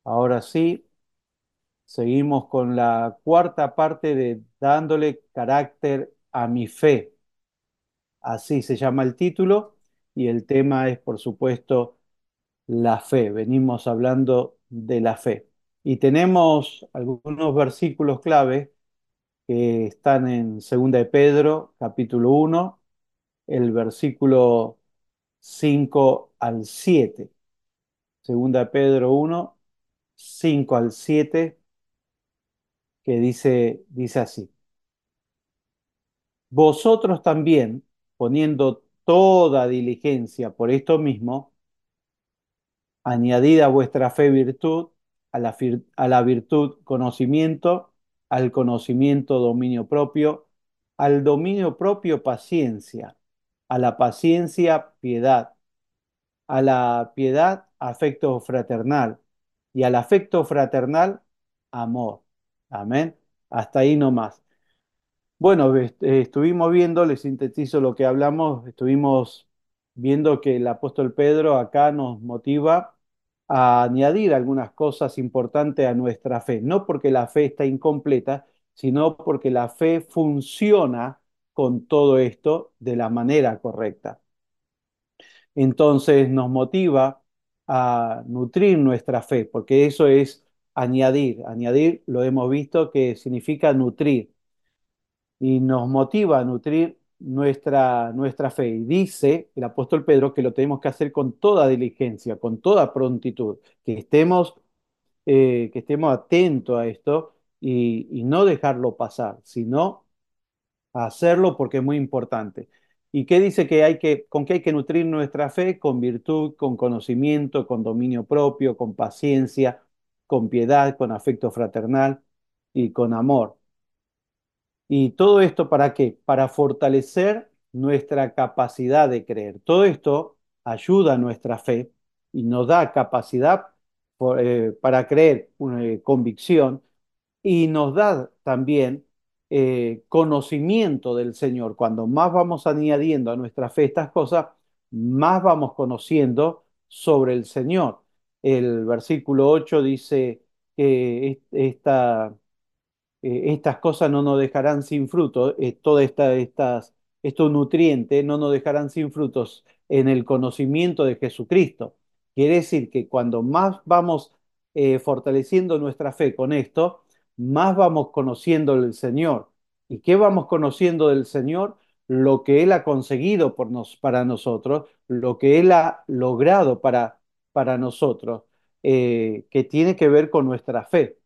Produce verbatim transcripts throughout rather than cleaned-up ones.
Ahora sí, seguimos con la cuarta parte de dándole carácter a mi fe. Así se llama el título y el tema es, por supuesto, la fe. Venimos hablando de la fe. Y tenemos algunos versículos clave que están en Segunda de Pedro, capítulo uno, el versículo cinco al siete. Segunda de Pedro uno, cinco al siete, que dice, dice así. Vosotros también, poniendo toda diligencia por esto mismo, añadid a vuestra fe virtud, a la, fir- a la virtud conocimiento, al conocimiento dominio propio, al dominio propio paciencia, a la paciencia piedad, a la piedad afecto fraternal y al afecto fraternal amor. Amén. Hasta ahí nomás. Bueno, est- eh, estuvimos viendo, les sintetizo lo que hablamos, estuvimos viendo que el apóstol Pedro acá nos motiva a añadir algunas cosas importantes a nuestra fe, no porque la fe está incompleta, sino porque la fe funciona con todo esto de la manera correcta. Entonces nos motiva a nutrir nuestra fe, porque eso es añadir. Añadir, lo hemos visto, que significa nutrir y nos motiva a nutrir nuestra, nuestra fe. Y dice el apóstol Pedro que lo tenemos que hacer con toda diligencia, con toda prontitud, que estemos, eh, que estemos atentos a esto y, y no dejarlo pasar, sino hacerlo porque es muy importante. ¿Y qué dice que hay que, con qué hay que nutrir nuestra fe? Con virtud, con conocimiento, con dominio propio, con paciencia, con piedad, con afecto fraternal y con amor. ¿Y todo esto para qué? Para fortalecer nuestra capacidad de creer. Todo esto ayuda a nuestra fe y nos da capacidad por- eh, para creer, una eh, convicción, y nos da también eh, conocimiento del Señor. Cuando más vamos añadiendo a nuestra fe estas cosas, más vamos conociendo sobre el Señor. El versículo ocho dice que es- esta eh, estas cosas no nos dejarán sin fruto, eh, todas esta, estas, estos nutrientes no nos dejarán sin frutos en el conocimiento de Jesucristo. Quiere decir que cuando más vamos eh, fortaleciendo nuestra fe con esto, más vamos conociendo el Señor. ¿Y qué vamos conociendo del Señor? Lo que Él ha conseguido por nos, para nosotros, lo que Él ha logrado para, para nosotros, eh, que tiene que ver con nuestra fe.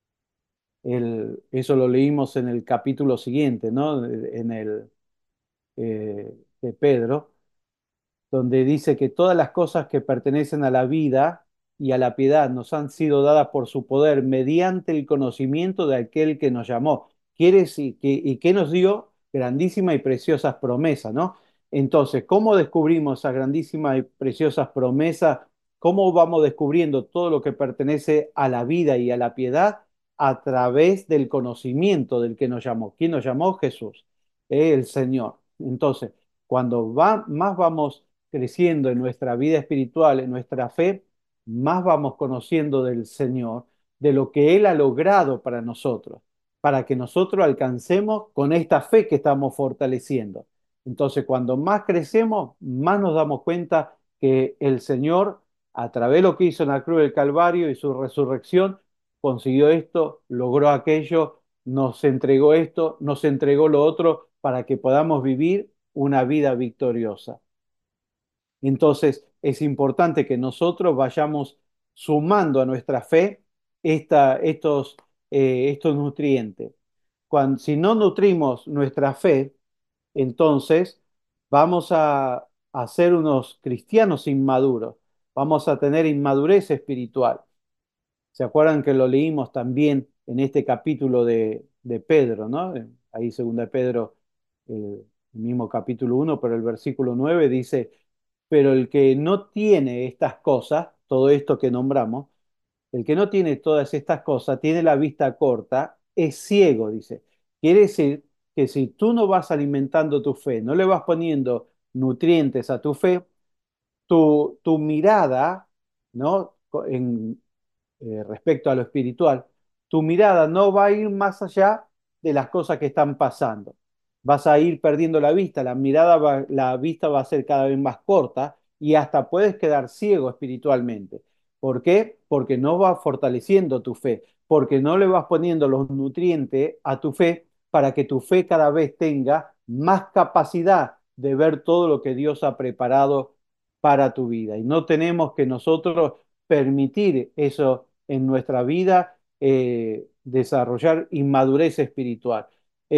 El- eso lo leímos en el capítulo siguiente, ¿no? En el eh, de Pedro, donde dice que todas las cosas que pertenecen a la vida y a la piedad nos han sido dadas por su poder mediante el conocimiento de aquel que nos llamó. Quiere decir que, y que nos dio grandísimas y preciosas promesas, ¿no? Entonces, ¿cómo descubrimos esas grandísimas y preciosas promesas? ¿Cómo vamos descubriendo todo lo que pertenece a la vida y a la piedad? A través del conocimiento del que nos llamó. ¿Quién nos llamó? Jesús, eh, el Señor. Entonces, cuando va, más vamos creciendo en nuestra vida espiritual, en nuestra fe, más vamos conociendo del Señor, de lo que Él ha logrado para nosotros, para que nosotros alcancemos con esta fe que estamos fortaleciendo. Entonces, cuando más crecemos, más nos damos cuenta que el Señor, a través de lo que hizo en la cruz del Calvario y su resurrección, consiguió esto, logró aquello, nos entregó esto, nos entregó lo otro, para que podamos vivir una vida victoriosa. Entonces, es importante que nosotros vayamos sumando a nuestra fe esta- estos, eh, estos nutrientes. Cuando, si no nutrimos nuestra fe, entonces vamos a, a ser unos cristianos inmaduros, vamos a tener inmadurez espiritual. ¿Se acuerdan que lo leímos también en este capítulo de, de Pedro, ¿no? Ahí segunda de Pedro, eh, el mismo capítulo uno, pero el versículo nueve dice, pero el que no tiene estas cosas, todo esto que nombramos, el que no tiene todas estas cosas, tiene la vista corta, es ciego, dice. Quiere decir que si tú no vas alimentando tu fe, no le vas poniendo nutrientes a tu fe, tu, tu mirada, ¿no? En, eh, respecto a lo espiritual, tu mirada no va a ir más allá de las cosas que están pasando. Vas a ir perdiendo la vista, la mirada va- la vista va a ser cada vez más corta y hasta puedes quedar ciego espiritualmente. ¿Por qué? Porque no vas fortaleciendo tu fe, porque no le vas poniendo los nutrientes a tu fe para que tu fe cada vez tenga más capacidad de ver todo lo que Dios ha preparado para tu vida. Y no tenemos que nosotros permitir eso en nuestra vida, eh, desarrollar inmadurez espiritual.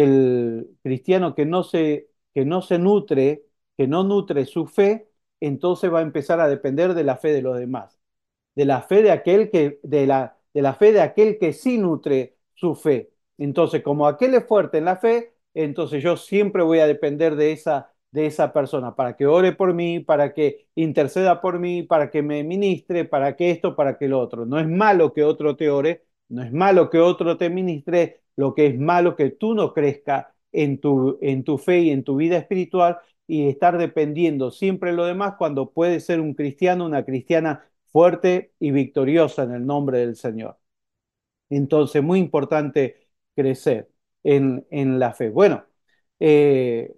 El cristiano que no se, que no se nutre, que no nutre su fe, entonces va a empezar a depender de la fe de los demás, de la fe de aquel que, de la, de la fe de aquel que sí nutre su fe. Entonces, como aquel es fuerte en la fe, entonces yo siempre voy a depender de esa, de esa persona para que ore por mí, para que interceda por mí, para que me ministre, para que esto, para que lo otro. No es malo que otro te ore, no es malo que otro te ministre, lo que es malo que tú no crezca en tu, en tu fe y en tu vida espiritual y estar dependiendo siempre de lo demás cuando puedes ser un cristiano, una cristiana fuerte y victoriosa en el nombre del Señor. Entonces, muy importante crecer en, en la fe. Bueno, eh,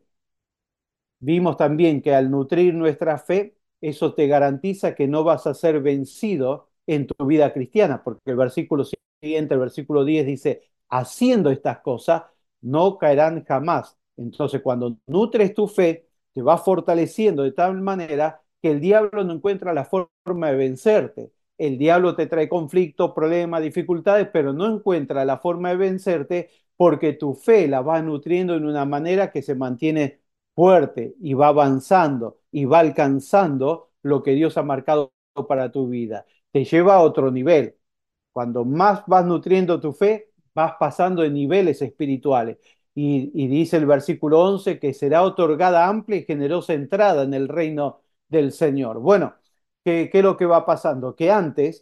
vimos también que al nutrir nuestra fe, eso te garantiza que no vas a ser vencido en tu vida cristiana, porque el versículo siguiente, el versículo diez dice, haciendo estas cosas, no caerán jamás. Entonces, cuando nutres tu fe, te va fortaleciendo de tal manera que el diablo no encuentra la forma de vencerte. El diablo te trae conflictos, problemas, dificultades, pero no encuentra la forma de vencerte porque tu fe la va nutriendo en una manera que se mantiene fuerte y va avanzando y va alcanzando lo que Dios ha marcado para tu vida. Te lleva a otro nivel. Cuando más vas nutriendo tu fe, vas pasando de niveles espirituales. Y, y dice el versículo once que será otorgada amplia y generosa entrada en el reino del Señor. Bueno, ¿qué, qué es lo que va pasando? Que antes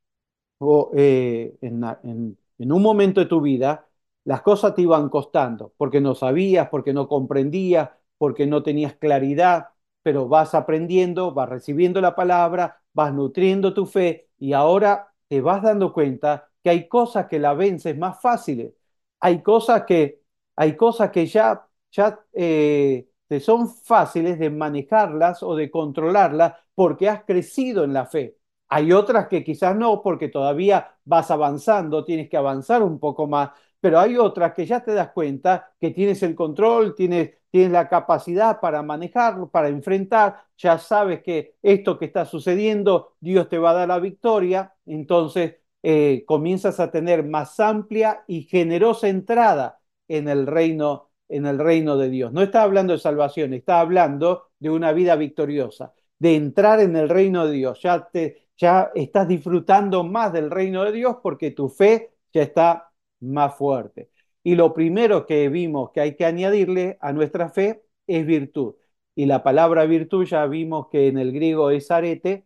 o eh, en, en- en un momento de tu vida, las cosas te iban costando, porque no sabías, porque no comprendías, porque no tenías claridad, pero vas aprendiendo, vas recibiendo la palabra, vas nutriendo tu fe y ahora te vas dando cuenta que hay cosas que la vences más fáciles, hay cosas que, hay cosas que ya, ya eh, te son fáciles de manejarlas o de controlarlas porque has crecido en la fe. Hay otras que quizás no, porque todavía vas avanzando, tienes que avanzar un poco más, pero hay otras que ya te das cuenta que tienes el control, tienes, tienes la capacidad para manejarlo, para enfrentar, ya sabes que esto que está sucediendo, Dios te va a dar la victoria, entonces eh, comienzas a tener más amplia y generosa entrada en el reino, en el reino de Dios. No está hablando de salvación, está hablando de una vida victoriosa, de entrar en el reino de Dios. Ya te, ya estás disfrutando más del reino de Dios porque tu fe ya está más fuerte. Y lo primero que vimos que hay que añadirle a nuestra fe es virtud. Y la palabra virtud ya vimos que en el griego es arete,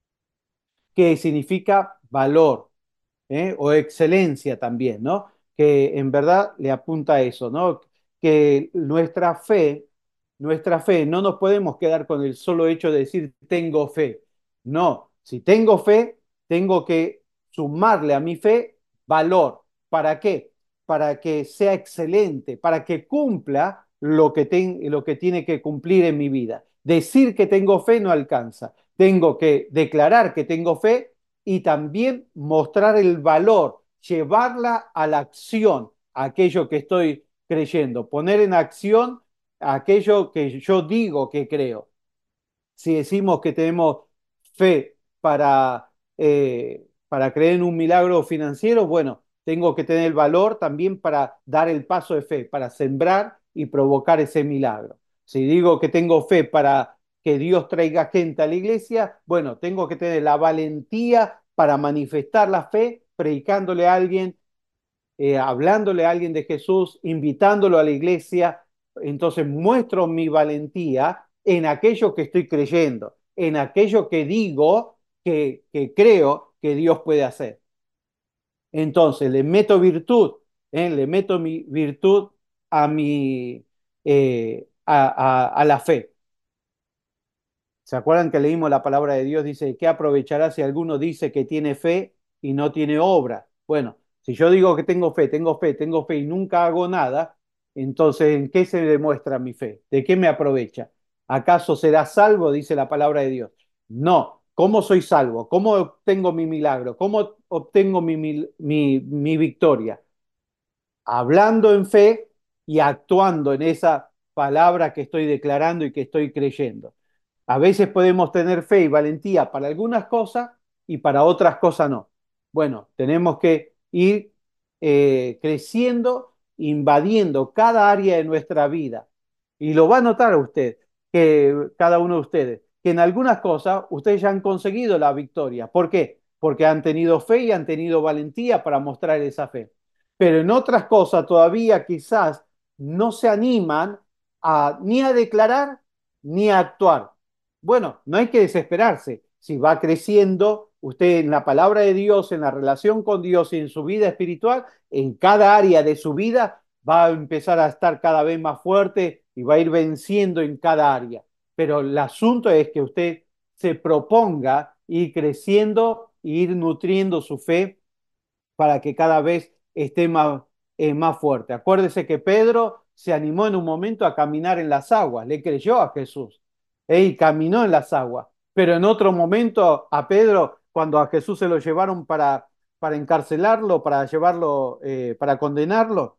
que significa valor, ¿eh? O excelencia también, ¿no? Que en verdad le apunta a eso, ¿no? Que nuestra fe, nuestra fe, no nos podemos quedar con el solo hecho de decir tengo fe. No, si tengo fe, tengo que sumarle a mi fe valor. ¿Para qué? Para que sea excelente, para que cumpla lo que, ten, lo que tiene que cumplir en mi vida. Decir que tengo fe no alcanza. Tengo que declarar que tengo fe y también mostrar el valor, llevarla a la acción, aquello que estoy creyendo, poner en acción aquello que yo digo que creo. Si decimos que tenemos fe para, eh, para creer en un milagro financiero, bueno, tengo que tener el valor también para dar el paso de fe, para sembrar y provocar ese milagro. Si digo que tengo fe para que Dios traiga gente a la iglesia, bueno, tengo que tener la valentía para manifestar la fe, predicándole a alguien, eh, hablándole a alguien de Jesús, invitándolo a la iglesia. Entonces muestro mi valentía en aquello que estoy creyendo, en aquello que digo que, que creo que Dios puede hacer. Entonces le meto virtud, ¿eh? Le meto mi virtud a, mi, eh, a, a, a la fe. ¿Se acuerdan que leímos la palabra de Dios? Dice, ¿qué aprovechará si alguno dice que tiene fe y no tiene obra. Bueno, si yo digo que tengo fe, tengo fe, tengo fe y nunca hago nada, entonces ¿en qué se demuestra mi fe? ¿De qué me aprovecha? ¿Acaso será salvo? Dice la palabra de Dios. No. ¿Cómo soy salvo? ¿Cómo obtengo mi milagro? ¿Cómo obtengo mi, mi, mi, mi victoria? Hablando en fe y actuando en esa palabra que estoy declarando y que estoy creyendo. A veces podemos tener fe y valentía para algunas cosas y para otras cosas no. Bueno, tenemos que ir eh, creciendo, invadiendo cada área de nuestra vida. Y lo va a notar usted, que cada uno de ustedes, que en algunas cosas ustedes ya han conseguido la victoria. ¿Por qué? Porque han tenido fe y han tenido valentía para mostrar esa fe. Pero en otras cosas todavía quizás no se animan a, ni a declarar ni a actuar. Bueno, no hay que desesperarse. Si va creciendo usted en la palabra de Dios, en la relación con Dios y en su vida espiritual, en cada área de su vida va a empezar a estar cada vez más fuerte y va a ir venciendo en cada área. Pero el asunto es que usted se proponga ir creciendo e ir nutriendo su fe para que cada vez esté más, eh, más fuerte. Acuérdese que Pedro se animó en un momento a caminar en las aguas, le creyó a Jesús eh, y caminó en las aguas. Pero en otro momento a Pedro, cuando a Jesús se lo llevaron para, para encarcelarlo, para llevarlo, eh, para condenarlo,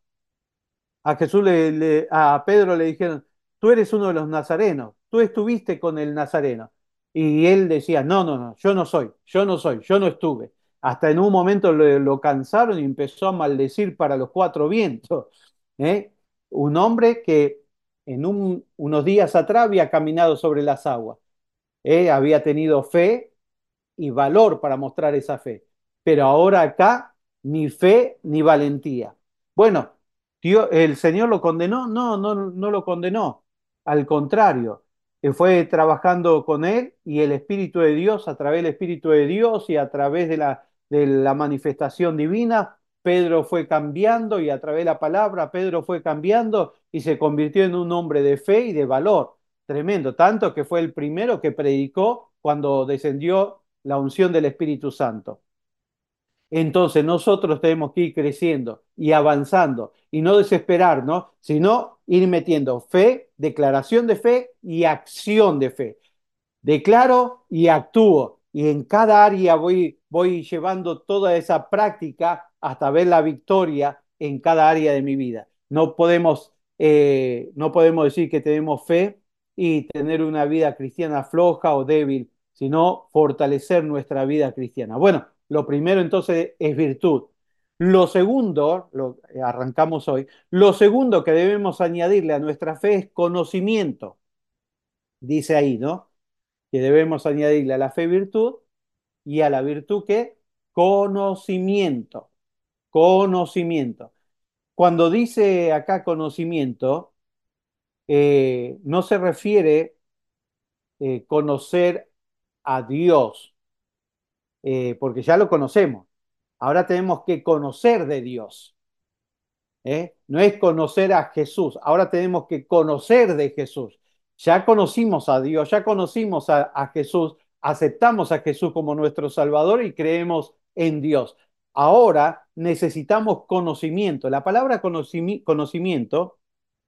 a Jesús le, le- a Pedro le dijeron, tú eres uno de los nazarenos, tú estuviste con el nazareno. Y él decía, no, no, no, yo no soy, yo no soy, yo no estuve. Hasta en un momento lo, lo cansaron y empezó a maldecir para los cuatro vientos. ¿eh? Un hombre que en un- unos días atrás había caminado sobre las aguas, ¿eh? Había tenido fe y valor para mostrar esa fe. Pero ahora acá, ni fe ni valentía. Bueno, Dios, ¿el Señor lo condenó? No, no, no lo condenó. Al contrario, eh, fue trabajando con él y el Espíritu de Dios, a través del Espíritu de Dios y a través de la, de la manifestación divina, Pedro fue cambiando y a través de la palabra Pedro fue cambiando y se convirtió en un hombre de fe y de valor. Tremendo, tanto que fue el primero que predicó cuando descendió la unción del Espíritu Santo. Entonces nosotros tenemos que ir creciendo y avanzando y no desesperarnos, sino ir metiendo fe, declaración de fe y acción de fe. Declaro y actúo. Y en cada área voy, voy llevando toda esa práctica hasta ver la victoria en cada área de mi vida. No podemos, eh, no podemos decir que tenemos fe y tener una vida cristiana floja o débil, sino fortalecer nuestra vida cristiana. Bueno, lo primero entonces es virtud. Lo segundo, lo arrancamos hoy, lo segundo que debemos añadirle a nuestra fe es conocimiento. Dice ahí, ¿no? Que debemos añadirle a la fe virtud y a la virtud que conocimiento, conocimiento. Cuando dice acá conocimiento, eh, no se refiere eh, conocer a Dios, eh, porque ya lo conocemos. Ahora tenemos que conocer de Dios. ¿eh? No es conocer a Jesús, ahora tenemos que conocer de Jesús. Ya conocimos a Dios, ya conocimos a, a Jesús, aceptamos a Jesús como nuestro Salvador y creemos en Dios. Ahora necesitamos conocimiento. La palabra conocimi- conocimiento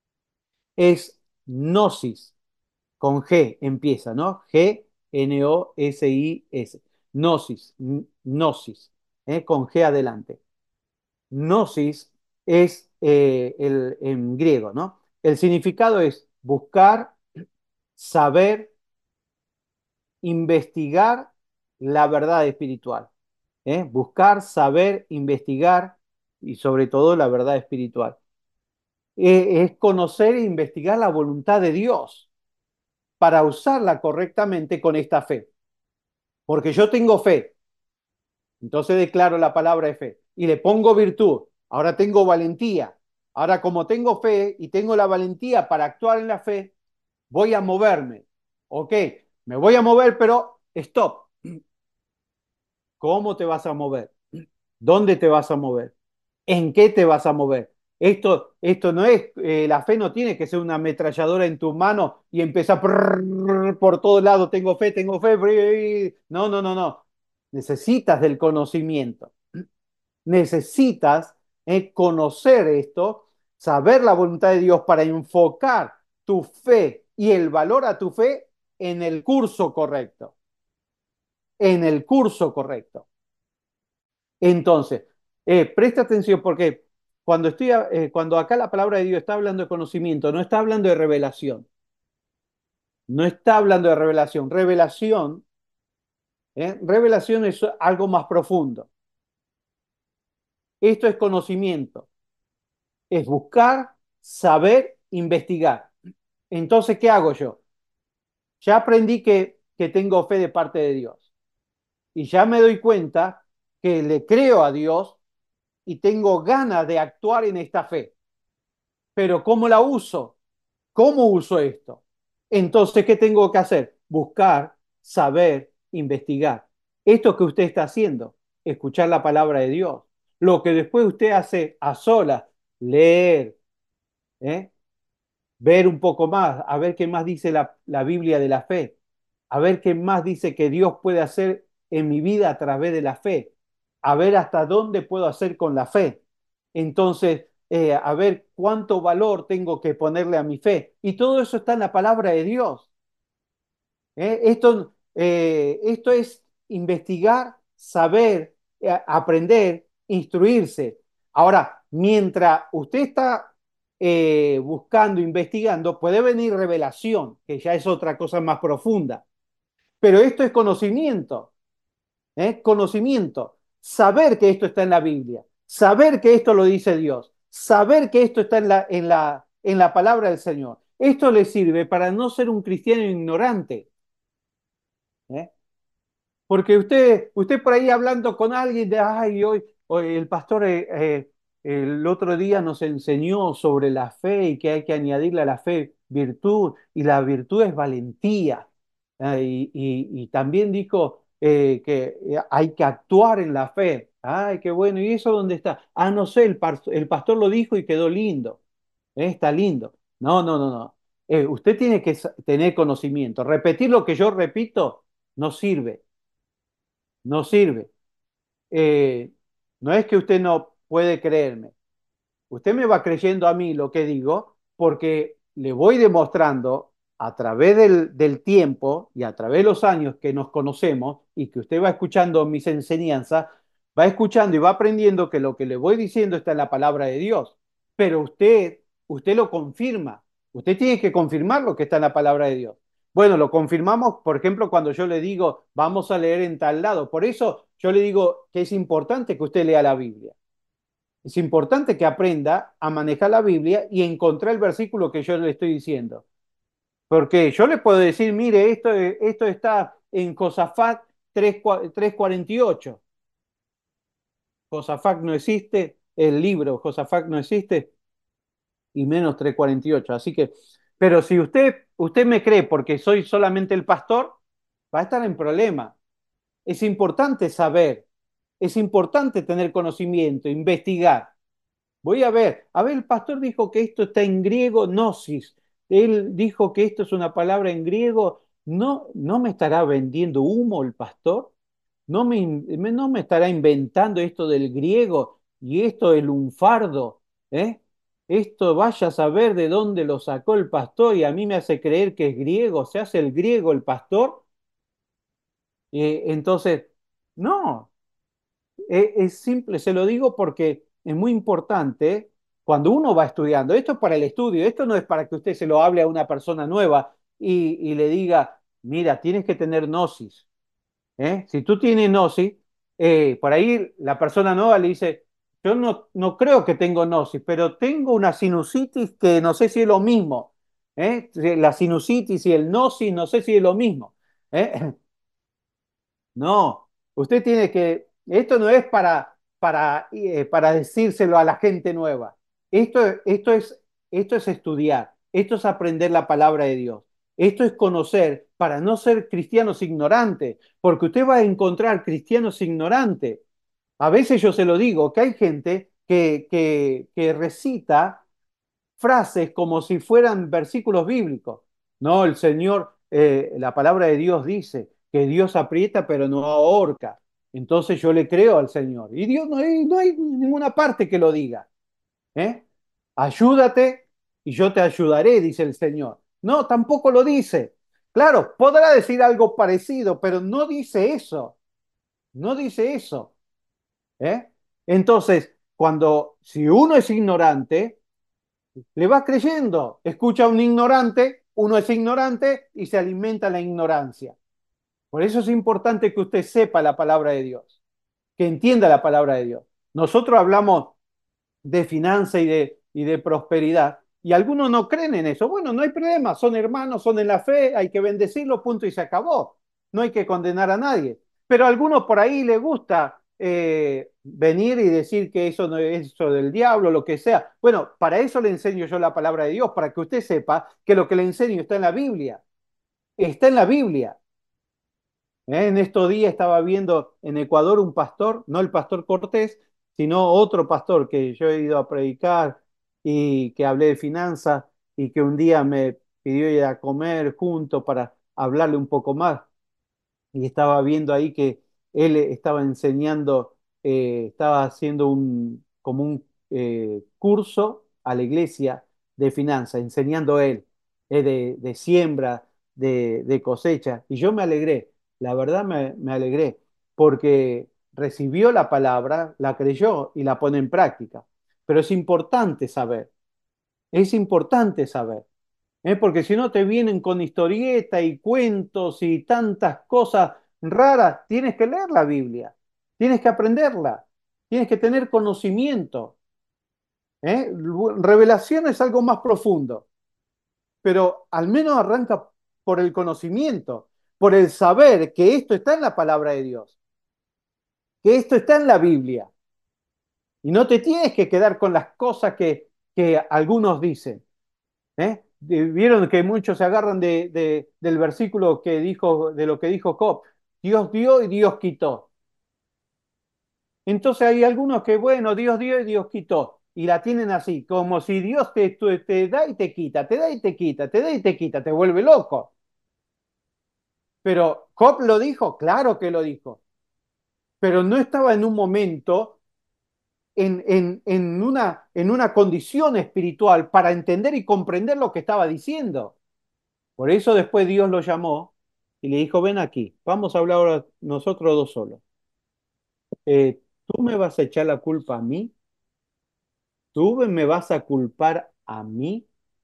es gnosis, con G empieza, ¿no? G, N O S I S. Gnosis, gnosis, ¿eh? Con G adelante. Gnosis es eh, el, en griego, ¿no? El significado es buscar, saber, investigar la verdad espiritual. ¿eh? Buscar, saber, investigar y sobre todo la verdad espiritual. Eh, es conocer e investigar la voluntad de Dios para usarla correctamente con esta fe. Porque yo tengo fe, entonces declaro la palabra de fe y le pongo virtud. Ahora tengo valentía. Ahora como tengo fe y tengo la valentía para actuar en la fe, voy a moverme. Ok, me voy a mover, pero stop. ¿Cómo te vas a mover? ¿Dónde te vas a mover? ¿En qué te vas a mover? Esto, esto no es, eh, la fe no tiene que ser una ametralladora en tu mano y empezar por, por todos lados, tengo fe, tengo fe. No, no, no, no. necesitas del conocimiento, necesitas eh, conocer esto, saber la voluntad de Dios para enfocar tu fe y el valor a tu fe en el curso correcto, en el curso correcto. Entonces, eh, presta atención porque cuando, estoy, eh, cuando acá la palabra de Dios está hablando de conocimiento, no está hablando de revelación, no está hablando de revelación. Revelación, eh, revelación es algo más profundo. Esto es conocimiento, es buscar, saber, investigar. Entonces, ¿qué hago yo? Ya aprendí que, que tengo fe de parte de Dios y ya me doy cuenta que le creo a Dios y tengo ganas de actuar en esta fe. Pero ¿cómo la uso? ¿Cómo uso esto? Entonces, ¿qué tengo que hacer? Buscar, saber, investigar. Esto que usted está haciendo, escuchar la palabra de Dios. Lo que después usted hace a solas, leer, ¿eh? Ver un poco más, a ver qué más dice la, la Biblia de la fe, a ver qué más dice que Dios puede hacer en mi vida a través de la fe, a ver hasta dónde puedo hacer con la fe. Entonces, eh, a ver cuánto valor tengo que ponerle a mi fe. Y todo eso está en la palabra de Dios. ¿eh? Esto, eh, esto es investigar, saber, eh, aprender, instruirse. Ahora, mientras usted está eh, buscando, investigando, puede venir revelación, que ya es otra cosa más profunda. Pero esto es conocimiento, ¿eh? Conocimiento. Saber que esto está en la Biblia, saber que esto lo dice Dios, saber que esto está en la, en la, en la palabra del Señor. Esto le sirve para no ser un cristiano ignorante. ¿eh? Porque usted, usted por ahí hablando con alguien de, ay, hoy, hoy el pastor eh, eh, el otro día nos enseñó sobre la fe y que hay que añadirle a la fe virtud, y la virtud es valentía. Ah, y, y- y también dijo eh, que eh, hay que actuar en la fe. Ay, qué bueno. ¿Y eso dónde está? Ah, no sé, el, par- el pastor lo dijo y quedó lindo. Eh, está lindo. No, no, no, no. Eh, usted tiene que sa- tener conocimiento. Repetir lo que yo repito no sirve, no sirve. Eh, no es que usted no puede creerme. Usted me va creyendo a mí lo que digo porque le voy demostrando a través del, del tiempo y a través de los años que nos conocemos y que usted va escuchando mis enseñanzas, va escuchando y va aprendiendo que lo que le voy diciendo está en la palabra de Dios. Pero usted, usted lo confirma. Usted tiene que confirmar lo que está en la palabra de Dios. Bueno, lo confirmamos, por ejemplo, cuando yo le digo, vamos a leer en tal lado. Por eso yo le digo que es importante que usted lea la Biblia. Es importante que aprenda a manejar la Biblia y encontrar el versículo que yo le estoy diciendo. Porque yo le puedo decir, mire, esto, esto está en Josafat tres cuarenta y ocho. Josafat no existe, el libro Josafat no existe, y menos tres cuarenta y ocho. Así que, pero si usted, usted me cree porque soy solamente el pastor, va a estar en problema. Es importante saber, es importante tener conocimiento, investigar. Voy a ver, a ver, el pastor dijo que esto está en griego, gnosis. Él dijo que esto es una palabra en griego. ¿No, no me estará vendiendo humo el pastor? ¿No me, no me estará inventando esto del griego y esto del lunfardo? ¿eh? Esto vaya a saber de dónde lo sacó el pastor y a mí me hace creer que es griego. ¿Se hace el griego el pastor? Eh, entonces, no, es, es simple, se lo digo porque es muy importante cuando uno va estudiando. Esto es para el estudio, esto no es para que usted se lo hable a una persona nueva y, y le diga, mira, tienes que tener gnosis. ¿eh? Si tú tienes gnosis, eh, por ahí la persona nueva le dice, yo no, no creo que tengo gnosis, pero tengo una sinusitis que no sé si es lo mismo. ¿eh? La sinusitis y el gnosis no sé si es lo mismo. ¿eh? No, usted tiene que, esto no es para, para, eh, para decírselo a la gente nueva. Esto, esto es, esto es estudiar, esto es aprender la palabra de Dios. Esto es conocer para no ser cristianos ignorantes, porque usted va a encontrar cristianos ignorantes. A veces yo se lo digo, que hay gente que, que, que recita frases como si fueran versículos bíblicos. No, el Señor, eh, la palabra de Dios dice que Dios aprieta pero no ahorca. Entonces yo le creo al Señor. Y Dios no hay, no hay ninguna parte que lo diga. ¿Eh? Ayúdate y yo te ayudaré, dice el Señor. No, tampoco lo dice. Claro, podrá decir algo parecido, pero no dice eso. No dice eso. ¿Eh? Entonces, cuando, si uno es ignorante, le va creyendo. Escucha a un ignorante, uno es ignorante y se alimenta la ignorancia. Por eso es importante que usted sepa la palabra de Dios, que entienda la palabra de Dios. Nosotros hablamos de finanza y de, y de prosperidad. Y algunos no creen en eso. Bueno, no hay problema, son hermanos, son en la fe, hay que bendecirlo, punto y se acabó. No hay que condenar a nadie. Pero a algunos por ahí les gusta eh, venir y decir que eso no es eso del diablo, lo que sea. Bueno, para eso le enseño yo la palabra de Dios, para que usted sepa que lo que le enseño está en la Biblia. Está en la Biblia. ¿Eh? En estos días estaba viendo en Ecuador un pastor, no el pastor Cortés, sino otro pastor que yo he ido a predicar y que hablé de finanzas y que un día me pidió ir a comer junto para hablarle un poco más y estaba viendo ahí que él estaba enseñando, eh, estaba haciendo un, como un eh, curso a la iglesia de finanzas, enseñando él, eh, de, de siembra, de, de cosecha. Y yo me alegré, la verdad me, me alegré, porque recibió la palabra, la creyó y la pone en práctica. Pero es importante saber, es importante saber. ¿Eh? Porque si no te vienen con historieta y cuentos y tantas cosas raras, tienes que leer la Biblia, tienes que aprenderla, tienes que tener conocimiento. ¿Eh? Revelación es algo más profundo, pero al menos arranca por el conocimiento, por el saber que esto está en la palabra de Dios, que esto está en la Biblia. Y no te tienes que quedar con las cosas que, que algunos dicen. ¿Eh? Vieron que muchos se agarran de, de- del versículo que dijo, de lo que dijo Job. Dios dio y Dios quitó. Entonces hay algunos que, bueno, Dios dio y Dios quitó. Y la tienen así, como si Dios te, te, te da y te quita, te da y te quita, te da y te quita, te vuelve loco. Pero Job lo dijo, claro que lo dijo. Pero no estaba en un momento, en, en, en una, en una condición espiritual para entender y comprender lo que estaba diciendo. Por eso después Dios lo llamó y le dijo, ven aquí, vamos a hablar ahora nosotros dos solos. Eh, ¿tú me vas a echar la culpa a mí? ¿Tú me vas a culpar a mí?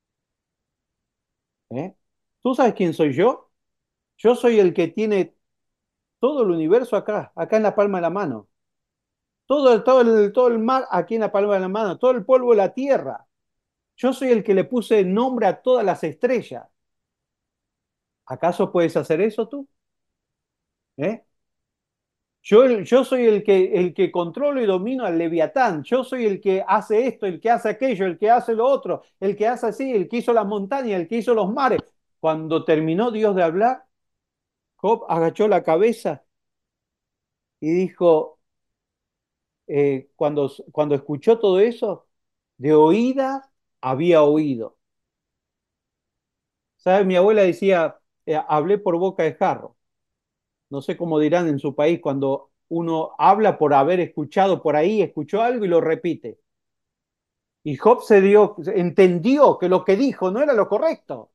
¿Eh? ¿Tú sabes quién soy yo? Yo soy el que tiene todo el universo acá, acá en la palma de la mano. Todo el, todo el, todo el mar aquí en la palma de la mano, todo el polvo de la tierra. Yo soy el que le puse nombre a todas las estrellas. ¿Acaso puedes hacer eso tú? ¿Eh? Yo, yo soy el que, el que controlo y domino al Leviatán. Yo soy el que hace esto, el que hace aquello, el que hace lo otro, el que hace así, el que hizo las montañas, el que hizo los mares. Cuando terminó Dios de hablar, Job agachó la cabeza y dijo, eh, cuando, cuando escuchó todo eso, de oída había oído. ¿Sabes? Mi abuela decía, eh, hablé por boca de jarro. No sé cómo dirán en su país cuando uno habla por haber escuchado por ahí, escuchó algo y lo repite. Y Job se dio, entendió que lo que dijo no era lo correcto.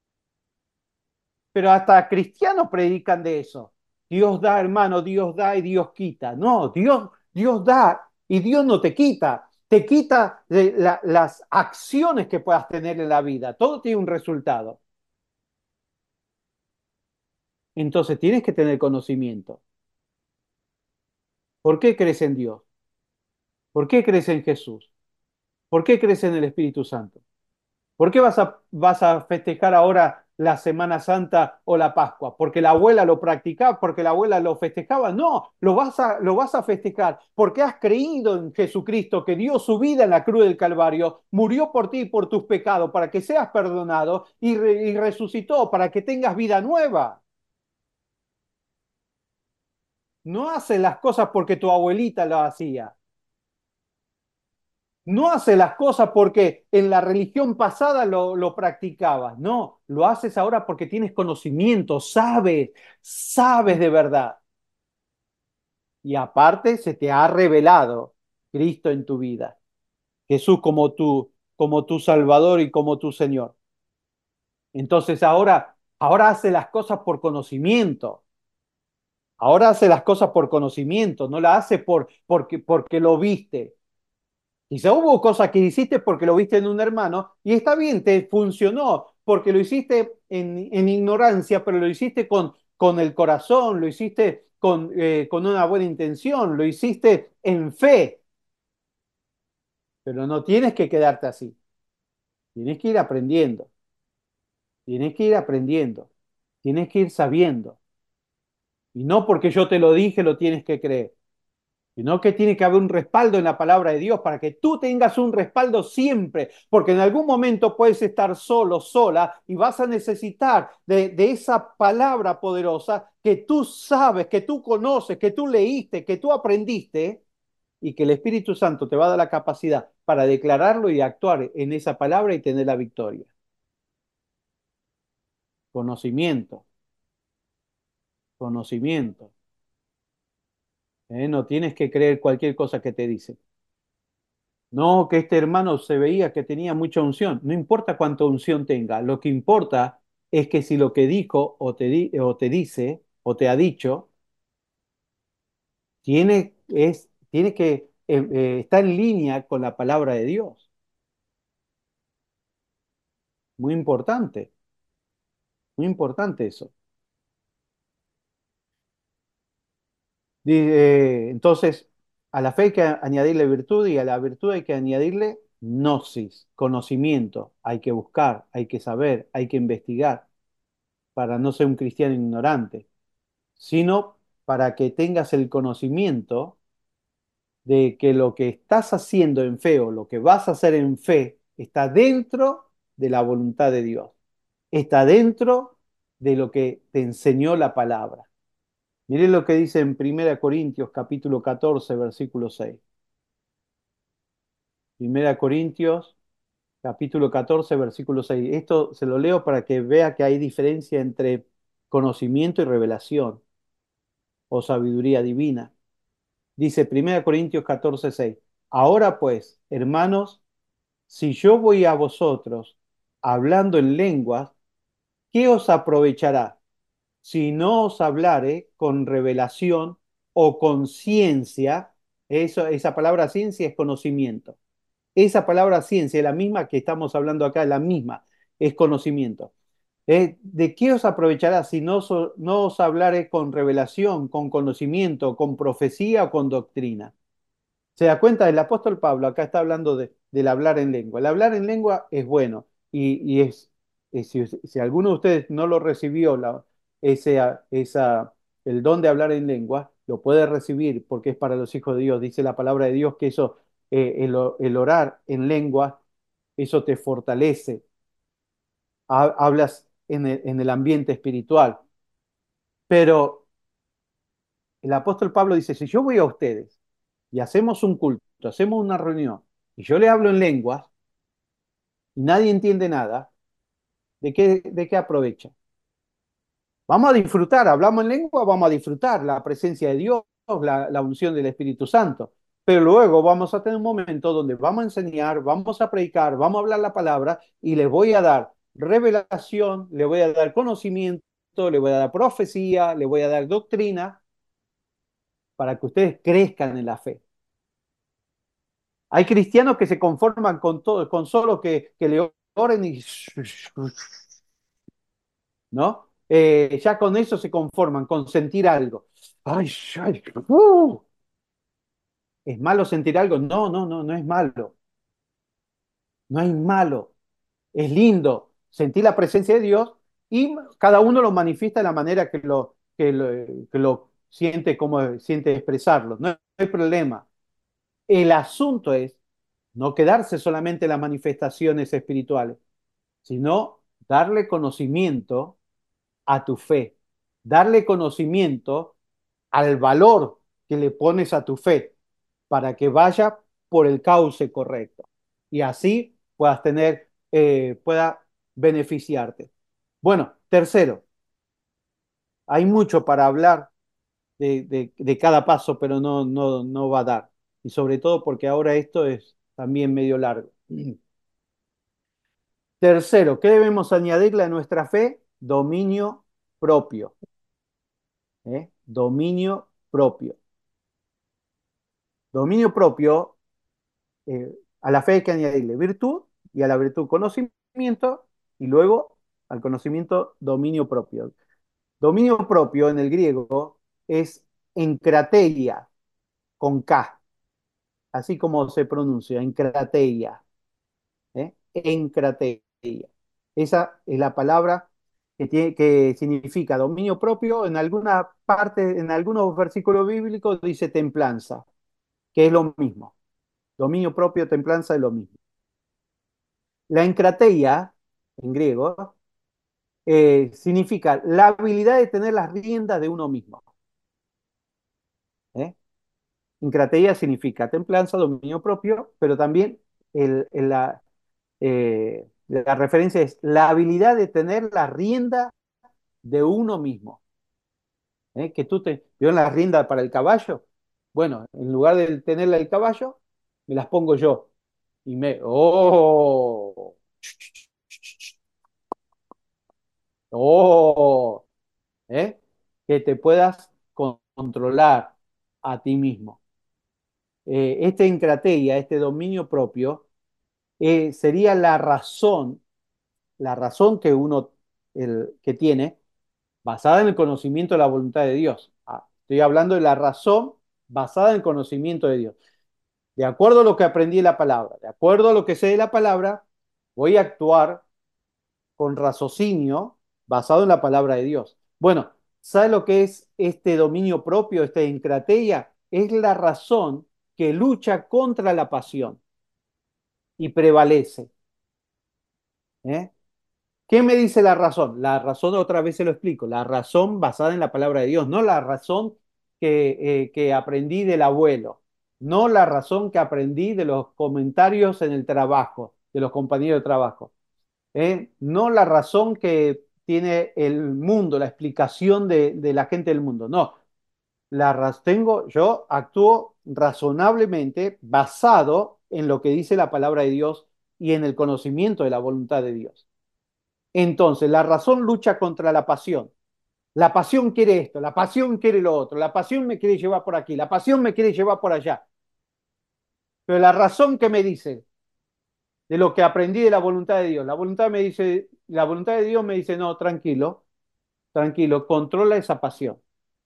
Pero hasta cristianos predican de eso. Dios da, hermano, Dios da y Dios quita. No, Dios, Dios da y Dios no te quita. Te quita de la, las acciones que puedas tener en la vida. Todo tiene un resultado. Entonces tienes que tener conocimiento. ¿Por qué crees en Dios? ¿Por qué crees en Jesús? ¿Por qué crees en el Espíritu Santo? ¿Por qué vas a, vas a festejar ahora la Semana Santa o la Pascua? ¿Porque la abuela lo practicaba? ¿Porque la abuela lo festejaba? No, lo vas a, lo vas a festejar porque has creído en Jesucristo que dio su vida en la cruz del Calvario, murió por ti y por tus pecados para que seas perdonado y, re- y resucitó para que tengas vida nueva. No haces las cosas porque tu abuelita lo hacía. No haces las cosas porque en la religión pasada lo, lo practicabas. No, lo haces ahora porque tienes conocimiento, sabes, sabes de verdad. Y aparte se te ha revelado Cristo en tu vida. Jesús como tu, como tu Salvador y como tu Señor. Entonces ahora, ahora hace las cosas por conocimiento. Ahora hace las cosas por conocimiento, no la hace por, porque, porque lo viste. Quizá hubo cosas que hiciste porque lo viste en un hermano y está bien, te funcionó porque lo hiciste en, en ignorancia, pero lo hiciste con, con el corazón, lo hiciste con, eh, con una buena intención, lo hiciste en fe, pero no tienes que quedarte así. Tienes que ir aprendiendo, tienes que ir aprendiendo, tienes que ir sabiendo. Y no porque yo te lo dije lo tienes que creer, sino que tiene que haber un respaldo en la palabra de Dios para que tú tengas un respaldo siempre, porque en algún momento puedes estar solo, sola, y vas a necesitar de, de esa palabra poderosa que tú sabes, que tú conoces, que tú leíste, que tú aprendiste, y que el Espíritu Santo te va a dar la capacidad para declararlo y actuar en esa palabra y tener la victoria. Conocimiento, conocimiento. ¿Eh? No tienes que creer cualquier cosa que te dice. No, que este hermano se veía que tenía mucha unción. No importa cuánta unción tenga, lo que importa es que si lo que dijo o te, di- o te dice o te ha dicho, tiene, es, tiene que eh, eh, estar en línea con la palabra de Dios. Muy importante, muy importante eso. Di- eh, entonces, a la fe hay que añadirle virtud y a la virtud hay que añadirle gnosis, conocimiento. Hay que buscar, hay que saber, hay que investigar para no ser un cristiano ignorante, sino para que tengas el conocimiento de que lo que estás haciendo en fe o lo que vas a hacer en fe está dentro de la voluntad de Dios, está dentro de lo que te enseñó la palabra. Miren lo que dice en Primera Corintios capítulo catorce, versículo seis. Primera Corintios capítulo catorce, versículo seis. Esto se lo leo para que vea que hay diferencia entre conocimiento y revelación o sabiduría divina. Dice Primera Corintios catorce seis. Ahora pues, hermanos, si yo voy a vosotros hablando en lenguas, ¿qué os aprovechará? Si no os hablare con revelación o con ciencia, eso, esa palabra ciencia es conocimiento. Esa palabra ciencia es la misma que estamos hablando acá, es la misma, es conocimiento. Eh, ¿de qué os aprovechará si no, so- no os hablare con revelación, con conocimiento, con profecía o con doctrina? Se da cuenta, el apóstol Pablo acá está hablando de, del hablar en lengua. El hablar en lengua es bueno y, y es, es- si, si alguno de ustedes no lo recibió, la, ese, esa, el don de hablar en lengua, lo puede recibir porque es para los hijos de Dios. Dice la palabra de Dios que eso, eh, el, el orar en lengua, eso te fortalece. Ha- hablas en el, en el ambiente espiritual. Pero el apóstol Pablo dice, si yo voy a ustedes y hacemos un culto, hacemos una reunión, y yo le hablo en lenguas, y nadie entiende nada, ¿de qué, de qué aprovecha? Vamos a disfrutar, hablamos en lengua, vamos a disfrutar la presencia de Dios, la, la unción del Espíritu Santo. Pero luego vamos a tener un momento donde vamos a enseñar, vamos a predicar, vamos a hablar la palabra y les voy a dar revelación, le voy a dar conocimiento, le voy a dar profecía, le voy a dar doctrina para que ustedes crezcan en la fe. Hay cristianos que se conforman con todo, con solo que, que le oren y ¿no? Eh, ya con eso se conforman, con sentir algo. Ay, ay, uh. ¿Es malo sentir algo? No, no, no, no es malo. No hay malo. Es lindo sentir la presencia de Dios y cada uno lo manifiesta de la manera que lo, que lo, que lo siente, como siente expresarlo. No, no hay problema. El asunto es no quedarse solamente en las manifestaciones espirituales, sino darle conocimiento a tu fe, darle conocimiento al valor que le pones a tu fe para que vaya por el cauce correcto y así puedas tener, eh, pueda beneficiarte. Bueno, tercero, hay mucho para hablar de, de- de cada paso, pero no, no, no va a dar. Y sobre todo porque ahora esto es también medio largo. Tercero, ¿qué debemos añadirle a nuestra fe? Dominio propio. ¿Eh? Dominio propio. Dominio propio, eh, a la fe hay que añadirle virtud y a la virtud conocimiento y luego al conocimiento dominio propio. Dominio propio en el griego es encrateia con K, así como se pronuncia, encrateia. ¿Eh? Encrateia. Esa es la palabra que, tiene, que significa dominio propio. En alguna parte, en algunos versículos bíblicos dice templanza, que es lo mismo. Dominio propio, templanza es lo mismo. La encrateia, en griego, eh, significa la habilidad de tener las riendas de uno mismo. ¿Eh? Encrateia significa templanza, dominio propio, pero también el, el- la, eh, la referencia es la habilidad de tener la rienda de uno mismo. ¿Eh? Que tú te vio la rienda para el caballo. Bueno, en lugar de tenerla el caballo, me las pongo yo. Y me, oh, oh, ¿eh? Que te puedas con- controlar a ti mismo. Eh, este encrateia, este dominio propio, eh, sería la razón, la razón que uno el, que tiene basada en el conocimiento de la voluntad de Dios. Ah, estoy hablando de la razón basada en el conocimiento de Dios. De acuerdo a lo que aprendí de la palabra, de acuerdo a lo que sé de la palabra, voy a actuar con raciocinio basado en la palabra de Dios. Bueno, ¿sabe lo que es este dominio propio, esta encrateia? Es la razón que lucha contra la pasión y prevalece. ¿Eh? ¿Qué me dice la razón? La razón, otra vez se lo explico, la razón basada en la palabra de Dios, no la razón que, eh, que aprendí del abuelo, no la razón que aprendí de los comentarios en el trabajo, de los compañeros de trabajo, ¿eh? No la razón que tiene el mundo, la explicación de, de la gente del mundo, no, la raz- tengo, yo actúo razonablemente basado en lo que dice la palabra de Dios y en el conocimiento de la voluntad de Dios. Entonces, la razón lucha contra la pasión. La pasión quiere esto, la pasión quiere lo otro, la pasión me quiere llevar por aquí, la pasión me quiere llevar por allá. Pero la razón que me dice de lo que aprendí de la voluntad de Dios, la voluntad me dice, la voluntad de Dios me dice, no, tranquilo, tranquilo, controla esa pasión,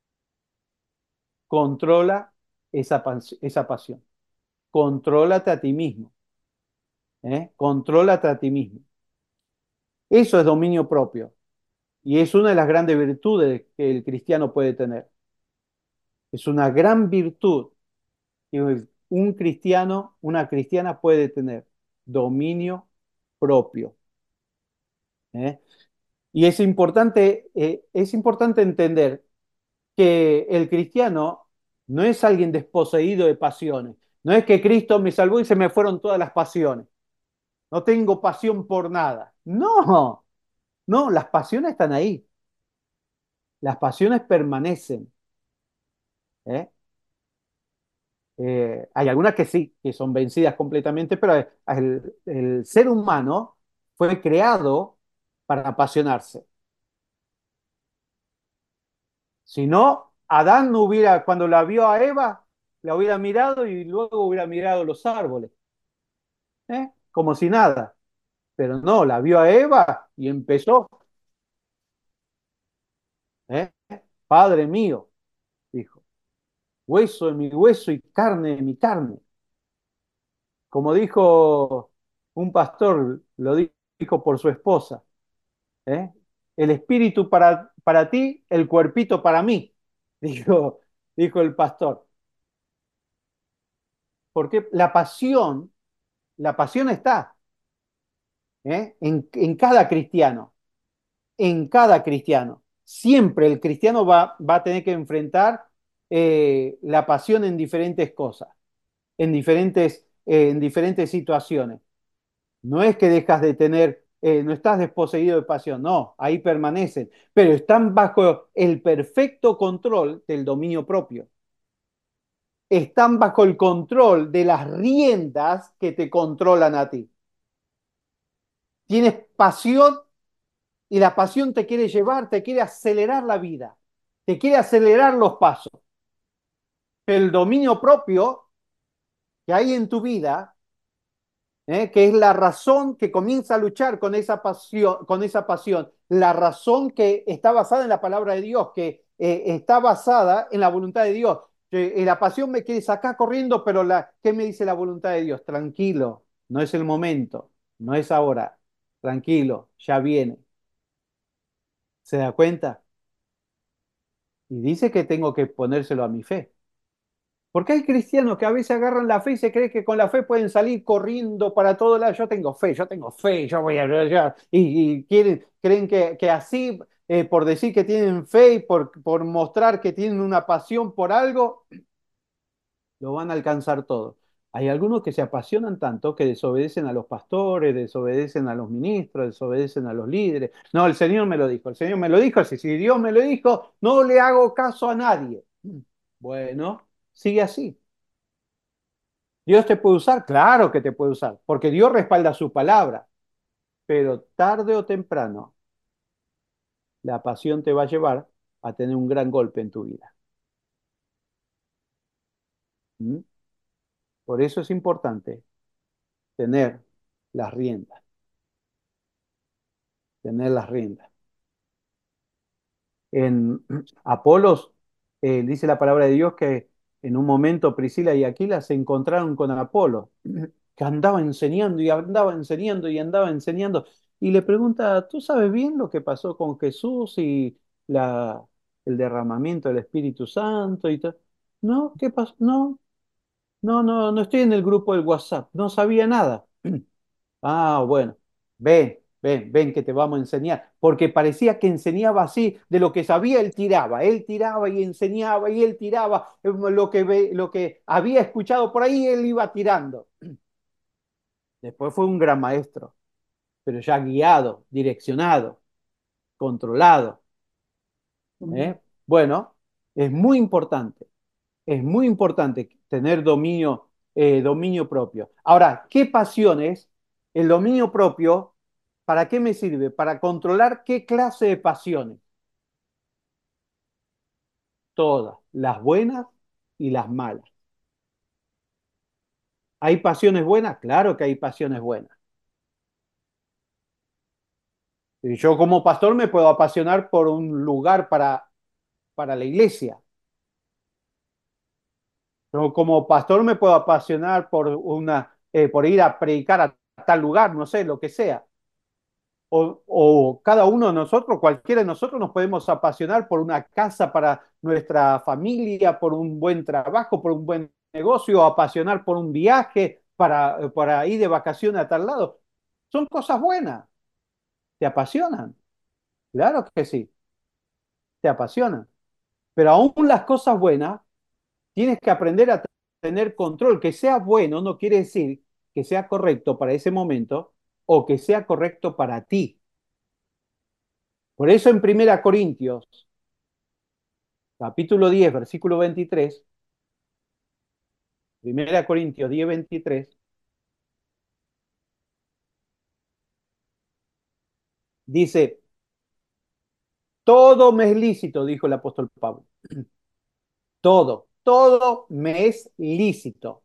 controla esa, pas- esa pasión, contrólate a ti mismo, ¿eh? Contrólate a ti mismo. Eso es dominio propio y es una de las grandes virtudes que el cristiano puede tener. Es una gran virtud que un cristiano, una cristiana puede tener dominio propio. ¿Eh? Y es importante, eh, es importante entender que el cristiano no es alguien desposeído de pasiones. No es que Cristo me salvó y se me fueron todas las pasiones. No tengo pasión por nada. No, no, las pasiones están ahí. Las pasiones permanecen. ¿Eh? Eh, hay algunas que sí, que son vencidas completamente, pero el, el ser humano fue creado para apasionarse. Si no, Adán no hubiera, cuando la vio a Eva, la hubiera mirado y luego hubiera mirado los árboles, ¿eh? Como si nada. Pero no, la vio a Eva y empezó, ¿eh? Padre mío, dijo, hueso de mi hueso y carne de mi carne. Como dijo un pastor, lo dijo por su esposa. ¿Eh? El espíritu para, para ti, el cuerpito para mí, dijo, dijo el pastor. Porque la pasión, la pasión está, ¿eh? en, en cada cristiano, en cada cristiano. Siempre el cristiano va, va a tener que enfrentar eh, la pasión en diferentes cosas, en diferentes, eh, en diferentes situaciones. No es que dejas de tener eh, no estás desposeído de pasión, no, ahí permanecen, pero están bajo el perfecto control del dominio propio. Están bajo el control de las riendas que te controlan a ti. Tienes pasión y la pasión te quiere llevar, te quiere acelerar la vida, te quiere acelerar los pasos. El dominio propio que hay en tu vida, ¿eh? Que es la razón que comienza a luchar con esa pasión, con esa pasión, la razón que está basada en la palabra de Dios, que eh, está basada en la voluntad de Dios. Que, eh, la pasión me quiere sacar corriendo, pero la, ¿qué me dice la voluntad de Dios? Tranquilo, no es el momento, no es ahora, tranquilo, ya viene. ¿Se da cuenta? Y dice que tengo que ponérselo a mi fe. Porque hay cristianos que a veces agarran la fe y se creen que con la fe pueden salir corriendo para todos lados. Yo tengo fe, yo tengo fe, yo voy a... Yo, y, y quieren, creen que, que así, eh, por decir que tienen fe y por, por mostrar que tienen una pasión por algo, lo van a alcanzar todo. Hay algunos que se apasionan tanto que desobedecen a los pastores, desobedecen a los ministros, desobedecen a los líderes. No, el Señor me lo dijo, el Señor me lo dijo, si, si Dios me lo dijo, no le hago caso a nadie. Bueno, sigue así. ¿Dios te puede usar? Claro que te puede usar, porque Dios respalda su palabra, pero tarde o temprano la pasión te va a llevar a tener un gran golpe en tu vida. ¿Mm? Por eso es importante tener las riendas, tener las riendas. En Apolos, eh, dice la palabra de Dios que en un momento Priscila y Aquila se encontraron con Apolo, que andaba enseñando y andaba enseñando y andaba enseñando. Y le pregunta, ¿tú sabes bien lo que pasó con Jesús y la, el derramamiento del Espíritu Santo y todo? No, ¿qué pasó? No, no, no, no estoy en el grupo del WhatsApp, no sabía nada. Ah, bueno, ven, ven, ven que te vamos a enseñar, porque parecía que enseñaba así, de lo que sabía, él tiraba, él tiraba y enseñaba y él tiraba, eh, lo que, ve- lo que había escuchado por ahí, él iba tirando. Después fue un gran maestro, pero ya guiado, direccionado, controlado. ¿Eh? Bueno, es muy importante, es muy importante tener dominio, eh, dominio propio. Ahora, ¿qué pasiones? El dominio propio, ¿para qué me sirve? Para controlar qué clase de pasiones. Todas, las buenas y las malas. ¿Hay pasiones buenas? Claro que hay pasiones buenas. Y yo como pastor me puedo apasionar por un lugar para, para la iglesia. Yo como pastor me puedo apasionar por una, eh, por ir a predicar a tal lugar, no sé, lo que sea. O, o cada uno de nosotros, cualquiera de nosotros nos podemos apasionar por una casa para nuestra familia, por un buen trabajo, por un buen negocio, o apasionar por un viaje para, para ir de vacaciones a tal lado. Son cosas buenas, te apasionan, claro que sí, te apasionan. Pero aún las cosas buenas, tienes que aprender a tener control. Que sea bueno no quiere decir que sea correcto para ese momento o que sea correcto para ti. Por eso en Primera Corintios capítulo diez, versículo veintitrés, Primera Corintios diez, veintitrés, dice, todo me es lícito, dijo el apóstol Pablo, todo, todo me es lícito,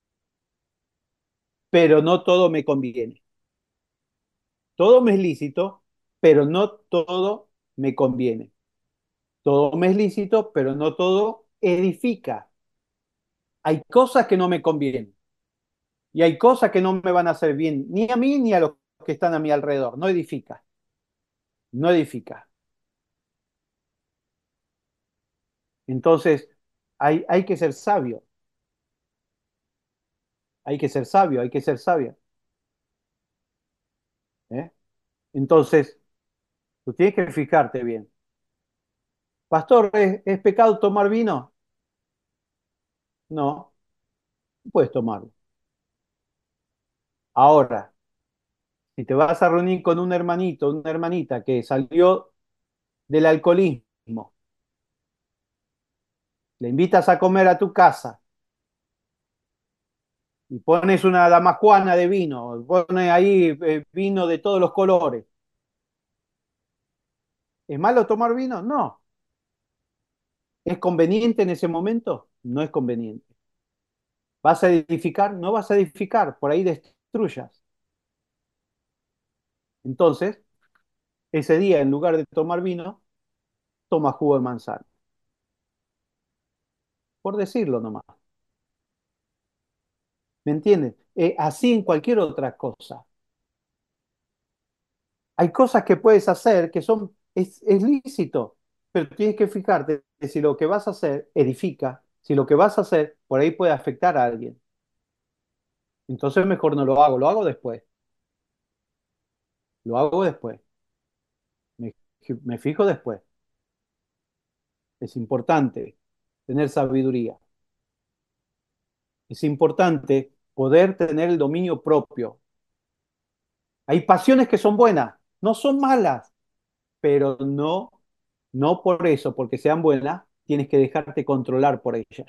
pero no todo me conviene. Todo me es lícito, pero no todo me conviene. Todo me es lícito, pero no todo edifica. Hay cosas que no me convienen y hay cosas que no me van a hacer bien, ni a mí ni a los que están a mi alrededor. No edifica, no edifica. Entonces, hay, hay que ser sabio, hay que ser sabio, hay que ser sabia. ¿Eh? Entonces, tú tienes que fijarte bien. Pastor, ¿es, es pecado tomar vino? No, no puedes tomarlo. Ahora, Si te vas a reunir con un hermanito, una hermanita que salió del alcoholismo, le invitas a comer a tu casa y pones una damajuana de vino, pones ahí eh, vino de todos los colores. ¿Es malo tomar vino? No. ¿Es conveniente en ese momento? No es conveniente. ¿Vas a edificar? No vas a edificar, por ahí destruyas. Entonces, ese día, en lugar de tomar vino, toma jugo de manzana. Por decirlo nomás. ¿Me entiendes? Eh, así en cualquier otra cosa. Hay cosas que puedes hacer que son, es, es lícito, pero tienes que fijarte de si lo que vas a hacer edifica, si lo que vas a hacer por ahí puede afectar a alguien. Entonces mejor no lo hago, lo hago después, lo hago después, me, me fijo después. Es importante tener sabiduría, es importante poder tener el dominio propio. Hay pasiones que son buenas, no son malas, pero no, no por eso, porque sean buenas, tienes que dejarte controlar por ellas.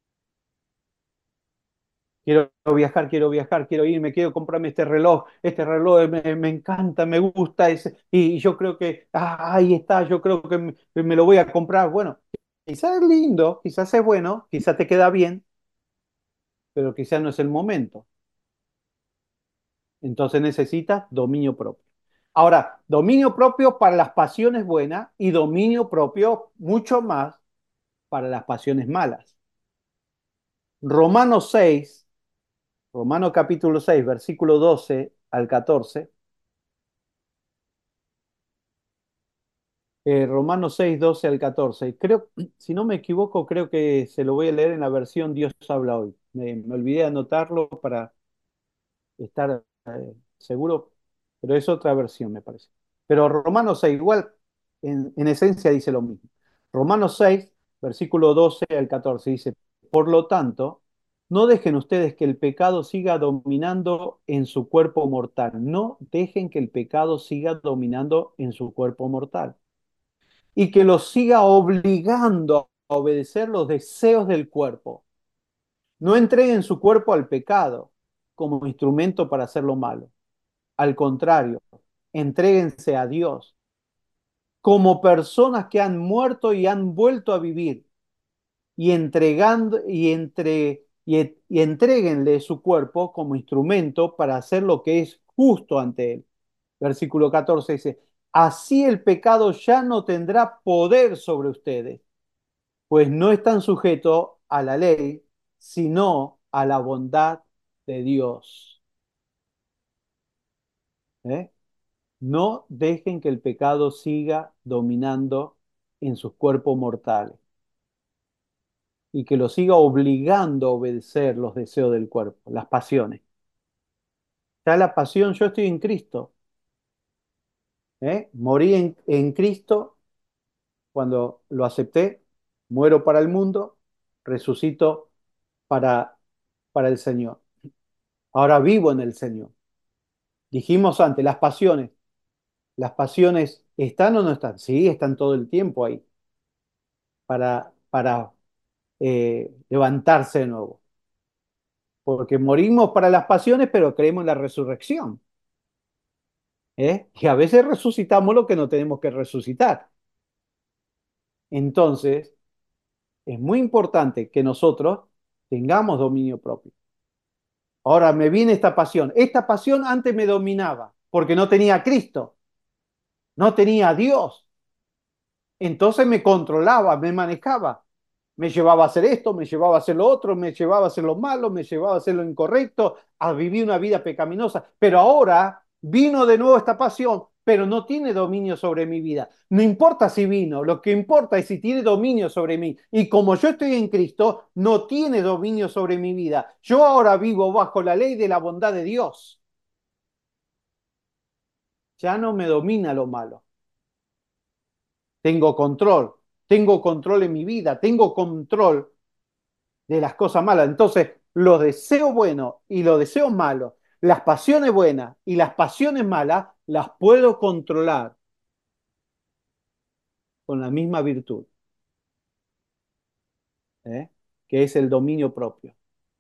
Quiero viajar, quiero viajar, quiero irme, quiero comprarme este reloj, este reloj me, me encanta, me gusta ese, y yo creo que, ah, ahí está, yo creo que me, me lo voy a comprar. Bueno, quizás es lindo, quizás es bueno, quizás te queda bien, pero quizás no es el momento. Entonces necesitas dominio propio. Ahora, dominio propio para las pasiones buenas y dominio propio mucho más para las pasiones malas. Romanos seis, Romanos capítulo seis, versículo doce al catorce. Eh, Romanos seis doce al catorce. Creo, si no me equivoco, creo que se lo voy a leer en la versión Dios habla hoy. Me, me olvidé de anotarlo para estar eh, seguro, pero es otra versión, me parece. Pero Romanos seis igual, en, en esencia dice lo mismo. Romanos seis versículo doce al catorce, dice, por lo tanto, no dejen ustedes que el pecado siga dominando en su cuerpo mortal. No dejen que el pecado siga dominando en su cuerpo mortal y que los siga obligando a obedecer los deseos del cuerpo. No entreguen su cuerpo al pecado como instrumento para hacer lo malo. Al contrario, entréguense a Dios como personas que han muerto y han vuelto a vivir y entregando y entre y, y entréguenle su cuerpo como instrumento para hacer lo que es justo ante él. Versículo catorce dice, así el pecado ya no tendrá poder sobre ustedes pues no están sujetos a la ley, sino a la bondad de Dios. ¿Eh? No dejen que el pecado siga dominando en sus cuerpos mortales y que lo siga obligando a obedecer los deseos del cuerpo, las pasiones. Ya la pasión, yo estoy en Cristo. ¿Eh? Morí en, en Cristo cuando lo acepté, muero para el mundo, resucito para, para el Señor. Ahora vivo en el Señor. Dijimos antes, las pasiones. ¿Las pasiones están o no están? Sí, están todo el tiempo ahí para, para eh, levantarse de nuevo. Porque morimos para las pasiones, pero creemos en la resurrección. ¿Eh? Y a veces resucitamos lo que no tenemos que resucitar. Entonces, es muy importante que nosotros tengamos dominio propio. Ahora me viene esta pasión. Esta pasión antes me dominaba porque no tenía a Cristo, no tenía a Dios. Entonces me controlaba, me manejaba, me llevaba a hacer esto, me llevaba a hacer lo otro, me llevaba a hacer lo malo, me llevaba a hacer lo incorrecto, a vivir una vida pecaminosa. Pero ahora vino de nuevo esta pasión, pero no tiene dominio sobre mi vida. No importa si vino, lo que importa es si tiene dominio sobre mí. Y como yo estoy en Cristo, no tiene dominio sobre mi vida. Yo ahora vivo bajo la ley de la bondad de Dios. Ya no me domina lo malo. Tengo control, tengo control en mi vida, tengo control de las cosas malas. Entonces, los deseos buenos y los deseos malos, Las pasiones buenas y las pasiones malas las puedo controlar con la misma virtud, ¿eh? Que es el dominio propio.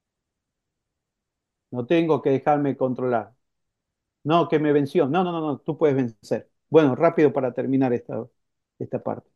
No tengo que dejarme controlar. No, que me venció. No, no, no, no, tú puedes vencer. Bueno, rápido para terminar esta, esta parte.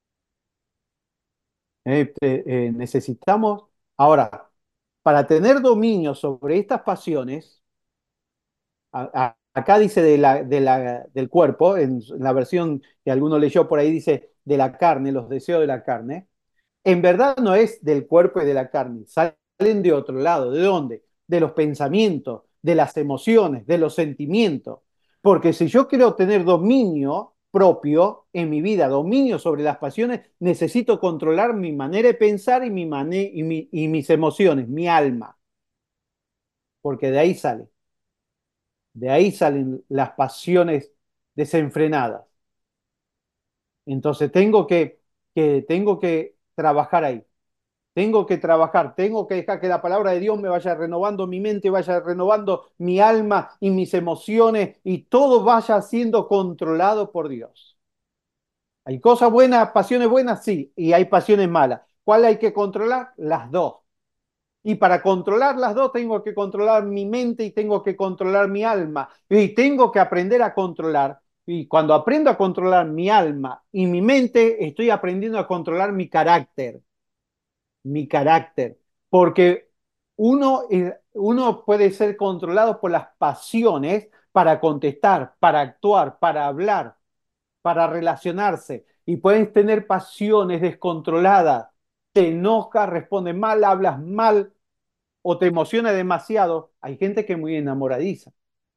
Eh, te- eh, necesitamos, ahora, para tener dominio sobre estas pasiones, a- a- acá dice de la, de la- del cuerpo, en la versión que alguno leyó por ahí dice de la carne, los deseos de la carne. En verdad no es del cuerpo y de la carne, salen de otro lado. ¿De dónde? De los pensamientos, de las emociones, de los sentimientos. Porque si yo quiero tener dominio propio en mi vida, dominio sobre las pasiones, necesito controlar mi manera de pensar y, mi mane- y, mi- y mis emociones, mi alma, porque de ahí sale, de ahí salen las pasiones desenfrenadas. Entonces tengo que, que, tengo que trabajar ahí. Tengo que trabajar, tengo que dejar que la palabra de Dios me vaya renovando mi mente, vaya renovando mi alma y mis emociones y todo vaya siendo controlado por Dios. Hay cosas buenas, pasiones buenas, sí, y hay pasiones malas. ¿Cuál hay que controlar? Las dos. Y para controlar las dos tengo que controlar mi mente y tengo que controlar mi alma. Y tengo que aprender a controlar. Y cuando aprendo a controlar mi alma y mi mente, estoy aprendiendo a controlar mi carácter mi carácter, porque uno, eh, uno puede ser controlado por las pasiones para contestar, para actuar, para hablar, para relacionarse, y puedes tener pasiones descontroladas, te enojas, respondes mal, hablas mal o te emociona demasiado. Hay gente que es muy enamoradiza,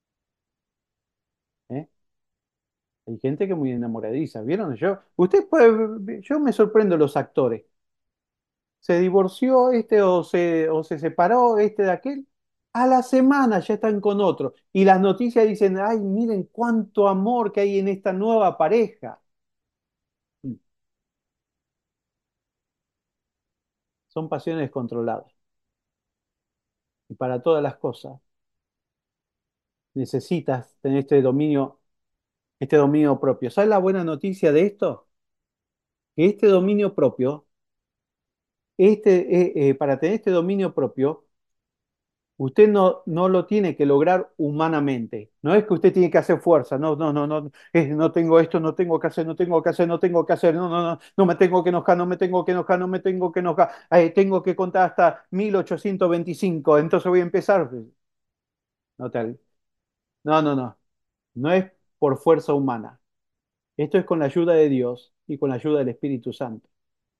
¿eh? Hay gente que es muy enamoradiza, ¿vieron? Yo, usted puede, yo me sorprendo de los actores. Se divorció este o se, o se separó este de aquel, a la semana ya están con otro. Y las noticias dicen, ay, miren cuánto amor que hay en esta nueva pareja. Son pasiones descontroladas. Y para todas las cosas necesitas tener este dominio, este dominio propio. ¿Sabes la buena noticia de esto? Que este dominio propio, este, eh, eh, para tener este dominio propio, usted no, no lo tiene que lograr humanamente. No es que usted tiene que hacer fuerza. No, no, no, no. Es, no tengo esto, no tengo que hacer, no tengo que hacer, no tengo que hacer. No, no, no. No me tengo que enojar, no me tengo que enojar, no me tengo que enojar. Eh, tengo que contar hasta mil ochocientos veinticinco. Entonces voy a empezar. No, tal. No, no, no. No es por fuerza humana. Esto es con la ayuda de Dios y con la ayuda del Espíritu Santo.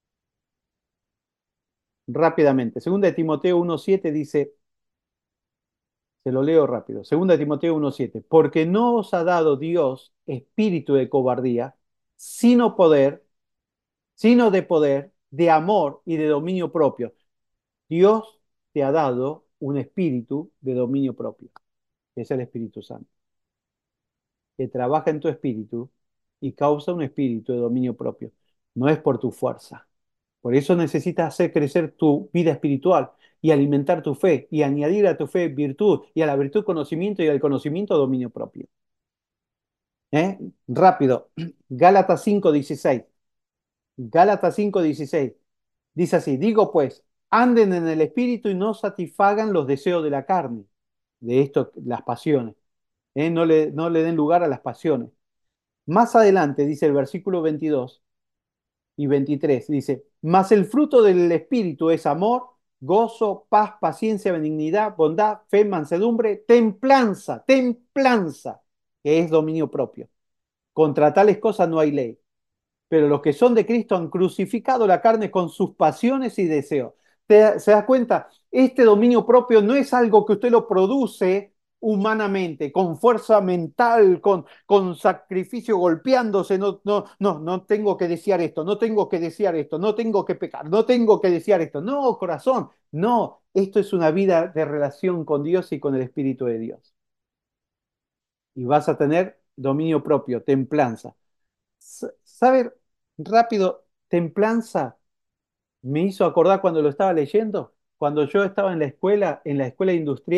Rápidamente. Segunda de Timoteo uno siete dice, se lo leo rápido. Segunda de Timoteo uno siete. Porque no os ha dado Dios espíritu de cobardía, sino poder, sino de poder, de amor y de dominio propio. Dios te ha dado un espíritu de dominio propio, que es el Espíritu Santo, que trabaja en tu espíritu y causa un espíritu de dominio propio. No es por tu fuerza. Por eso necesitas hacer crecer tu vida espiritual y alimentar tu fe y añadir a tu fe virtud y a la virtud conocimiento y al conocimiento dominio propio. ¿Eh? Rápido. Gálatas cinco dieciséis. Gálatas cinco dieciséis. Dice así, digo pues, anden en el espíritu y no satisfagan los deseos de la carne, de esto, las pasiones. ¿Eh? No le, no le den lugar a las pasiones. Más adelante dice el versículo veintidós y veintitrés, dice, mas el fruto del espíritu es amor, gozo, paz, paciencia, benignidad, bondad, fe, mansedumbre, templanza, templanza, que es dominio propio. Contra tales cosas no hay ley. Pero los que son de Cristo han crucificado la carne con sus pasiones y deseos. ¿Te, ¿Se da cuenta? Este dominio propio no es algo que usted lo produce humanamente, con fuerza mental, con, con sacrificio golpeándose. No, no, no, no tengo que desear esto, no tengo que desear esto, no tengo que pecar, no tengo que desear esto. No, corazón, no. Esto es una vida de relación con Dios y con el Espíritu de Dios. Y vas a tener dominio propio, templanza. ¿Sabe? Rápido, templanza me hizo acordar cuando lo estaba leyendo, cuando yo estaba en la escuela, en la escuela industrial,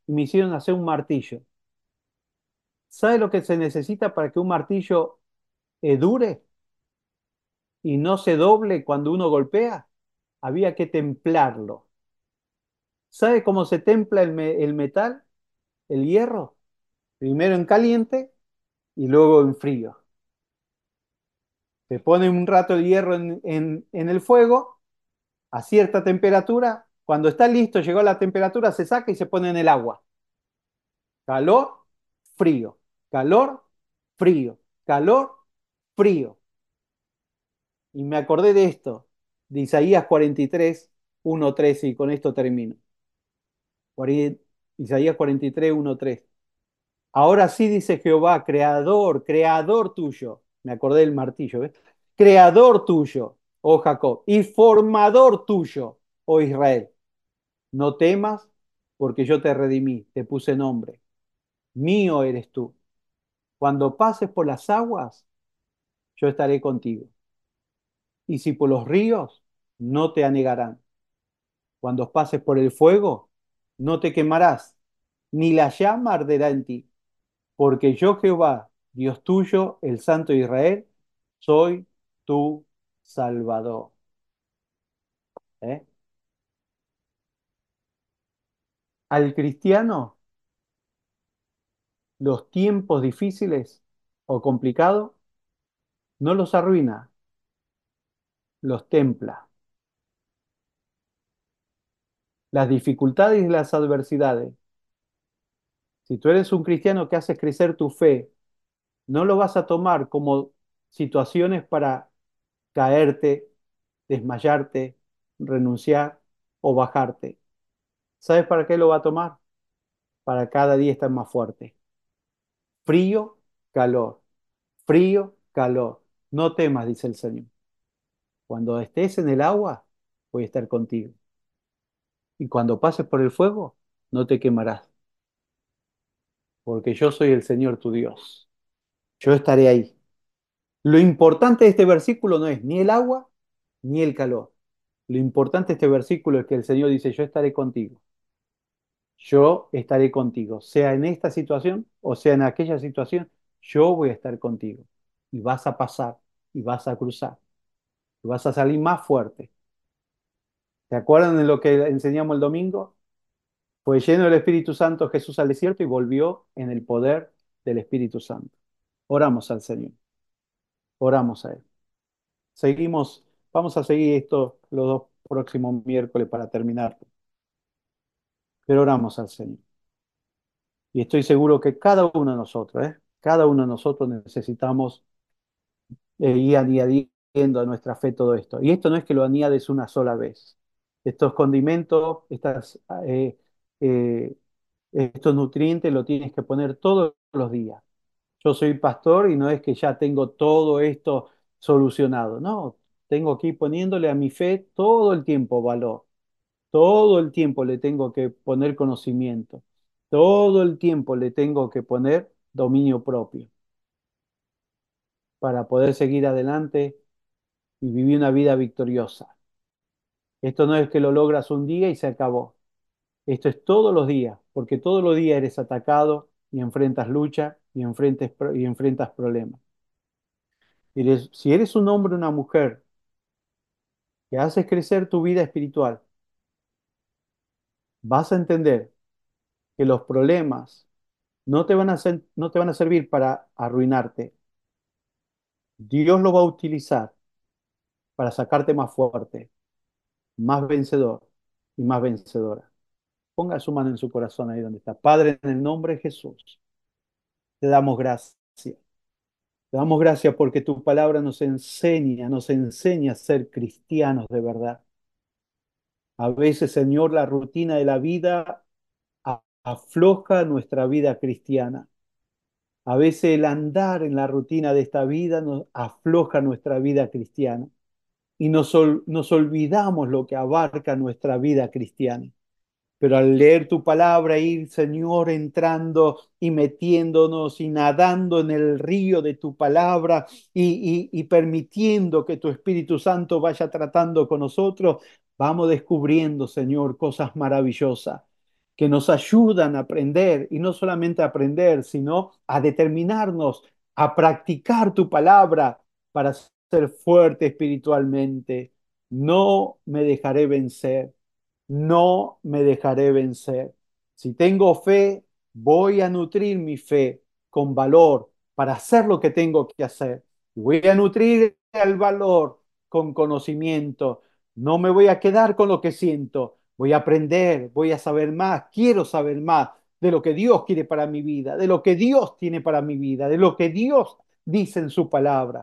y me hicieron hacer un martillo. ¿Sabe lo que se necesita para que un martillo eh, dure y no se doble cuando uno golpea? Había que templarlo. ¿Sabe cómo se templa el, me- el metal, el hierro? Primero en caliente y luego en frío. Se pone un rato el hierro en, en- en el fuego a cierta temperatura. Cuando está listo, llegó a la temperatura, se saca y se pone en el agua. Calor, frío. Calor, frío. Calor, frío. Y me acordé de esto, de Isaías cuarenta y tres, uno, tres, y con esto termino. Cuare- Isaías cuarenta y tres, uno, tres. Ahora sí dice Jehová, creador, creador tuyo. Me acordé del martillo, ¿ves? Creador tuyo, oh Jacob, y formador tuyo, oh Israel. No temas, porque yo te redimí, te puse nombre. Mío eres tú. Cuando pases por las aguas, yo estaré contigo. Y si por los ríos, no te anegarán. Cuando pases por el fuego, no te quemarás, ni la llama arderá en ti. Porque yo, Jehová, Dios tuyo, el Santo de Israel, soy tu Salvador. ¿Eh? Al cristiano, los tiempos difíciles o complicados no los arruina, los templa. Las dificultades y las adversidades. Si tú eres un cristiano que haces crecer tu fe, no lo vas a tomar como situaciones para caerte, desmayarte, renunciar o bajarte. ¿Sabes para qué lo va a tomar? Para cada día estar más fuerte. Frío, calor. Frío, calor. No temas, dice el Señor. Cuando estés en el agua, voy a estar contigo. Y cuando pases por el fuego, no te quemarás, porque yo soy el Señor tu Dios. Yo estaré ahí. Lo importante de este versículo no es ni el agua ni el calor. Lo importante de este versículo es que el Señor dice, yo estaré contigo. Yo estaré contigo, sea en esta situación o sea en aquella situación, yo voy a estar contigo. Y vas a pasar, y vas a cruzar, y vas a salir más fuerte. ¿Se acuerdan de lo que enseñamos el domingo? Fue lleno del Espíritu Santo Jesús al desierto y volvió en el poder del Espíritu Santo. Oramos al Señor, oramos a Él. Seguimos, vamos a seguir esto los dos próximos miércoles para terminar, pero oramos al Señor. Y estoy seguro que cada uno de nosotros, ¿eh? Cada uno de nosotros necesitamos eh, ir añadiendo a nuestra fe todo esto. Y esto no es que lo añades una sola vez. Estos condimentos, estas, eh, eh, estos nutrientes lo tienes que poner todos los días. Yo soy pastor y no es que ya tengo todo esto solucionado. No, tengo que ir poniéndole a mi fe todo el tiempo valor. Todo el tiempo le tengo que poner conocimiento. Todo el tiempo le tengo que poner dominio propio para poder seguir adelante y vivir una vida victoriosa. Esto no es que lo logras un día y se acabó. Esto es todos los días, porque todos los días eres atacado y enfrentas lucha y, enfrentes, y enfrentas problemas. Y eres- si eres un hombre o una mujer que haces crecer tu vida espiritual, vas a entender que los problemas no te van a, ser- no te van a servir para arruinarte. Dios lo va a utilizar para sacarte más fuerte, más vencedor y más vencedora. Ponga su mano en su corazón ahí donde está. Padre, en el nombre de Jesús, te damos gracias. Te damos gracias porque tu palabra nos enseña, nos enseña a ser cristianos de verdad. A veces, Señor, la rutina de la vida a- afloja nuestra vida cristiana. A veces el andar en la rutina de esta vida nos afloja nuestra vida cristiana y nos, ol- nos olvidamos lo que abarca nuestra vida cristiana. Pero al leer tu palabra, ir, Señor, entrando y metiéndonos y nadando en el río de tu palabra y, y, y permitiendo que tu Espíritu Santo vaya tratando con nosotros, vamos descubriendo, Señor, cosas maravillosas que nos ayudan a aprender y no solamente a aprender, sino a determinarnos a practicar tu palabra para ser fuerte espiritualmente. No me dejaré vencer, no me dejaré vencer. Si tengo fe, voy a nutrir mi fe con valor para hacer lo que tengo que hacer. Voy a nutrir el valor con conocimiento. No me voy a quedar con lo que siento. Voy a aprender, voy a saber más, quiero saber más de lo que Dios quiere para mi vida, de lo que Dios tiene para mi vida, de lo que Dios dice en su palabra.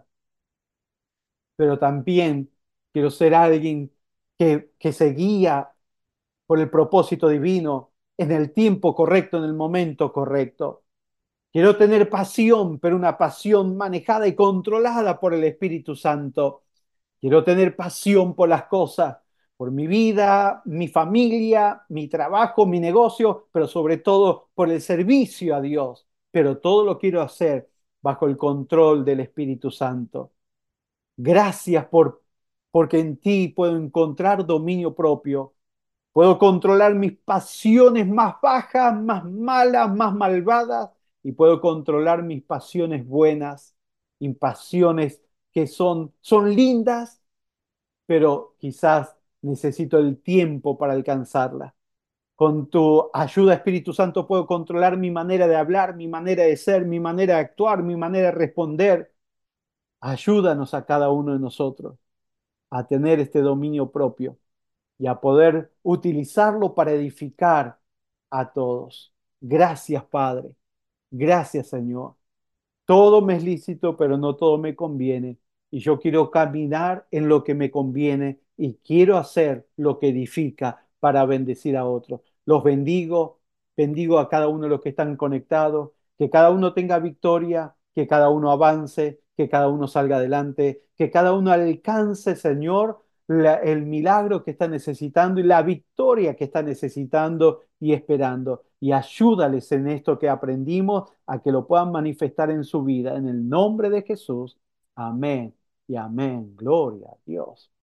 Pero también quiero ser alguien que, que se guía por el propósito divino en el tiempo correcto, en el momento correcto. Quiero tener pasión, pero una pasión manejada y controlada por el Espíritu Santo. Quiero tener pasión por las cosas, por mi vida, mi familia, mi trabajo, mi negocio, pero sobre todo por el servicio a Dios. Pero todo lo quiero hacer bajo el control del Espíritu Santo. Gracias por, porque en ti puedo encontrar dominio propio. Puedo controlar mis pasiones más bajas, más malas, más malvadas, y puedo controlar mis pasiones buenas y pasiones que son, son lindas, pero quizás necesito el tiempo para alcanzarlas. Con tu ayuda, Espíritu Santo, puedo controlar mi manera de hablar, mi manera de ser, mi manera de actuar, mi manera de responder. Ayúdanos a cada uno de nosotros a tener este dominio propio y a poder utilizarlo para edificar a todos. Gracias, Padre. Gracias, Señor. Todo me es lícito, pero no todo me conviene. Y yo quiero caminar en lo que me conviene y quiero hacer lo que edifica para bendecir a otros. Los bendigo, bendigo a cada uno de los que están conectados, que cada uno tenga victoria, que cada uno avance, que cada uno salga adelante, que cada uno alcance, Señor, la- el milagro que está necesitando y la victoria que está necesitando y esperando. Y ayúdales en esto que aprendimos a que lo puedan manifestar en su vida. En el nombre de Jesús. Amén y amén. Gloria a Dios.